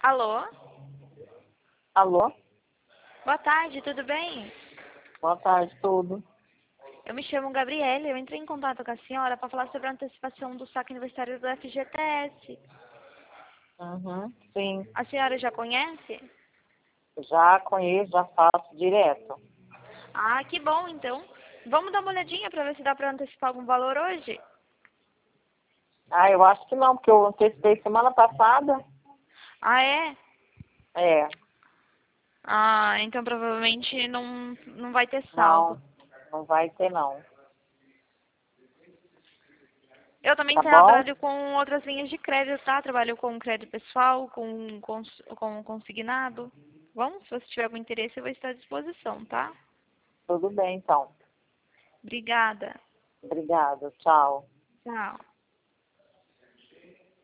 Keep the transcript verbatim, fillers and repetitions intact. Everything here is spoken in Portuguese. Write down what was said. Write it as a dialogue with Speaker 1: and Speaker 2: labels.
Speaker 1: Alô?
Speaker 2: Alô?
Speaker 1: Boa tarde, tudo bem?
Speaker 2: Boa tarde, tudo.
Speaker 1: Eu me chamo Gabriele, eu entrei em contato com a senhora para falar sobre a antecipação do saque aniversário do F G T S.
Speaker 2: Uhum, sim,
Speaker 1: A senhora já conhece?
Speaker 2: já conheço, já faço direto.
Speaker 1: Ah, que bom, então. Vamos dar uma olhadinha para ver se dá para antecipar algum valor hoje?
Speaker 2: Ah, eu acho que não, porque eu antecipei semana passada.
Speaker 1: Ah, é?
Speaker 2: É,
Speaker 1: Ah, então provavelmente não, não vai ter saldo.
Speaker 2: não, não vai ter não.
Speaker 1: Eu também
Speaker 2: Tá bom?
Speaker 1: trabalho com outras linhas de crédito, tá? Trabalho com crédito pessoal, com, cons- com consignado. Bom, se você tiver algum interesse, eu vou estar à disposição, tá?
Speaker 2: Tudo bem, então.
Speaker 1: Obrigada.
Speaker 2: Obrigada, tchau.
Speaker 1: Tchau.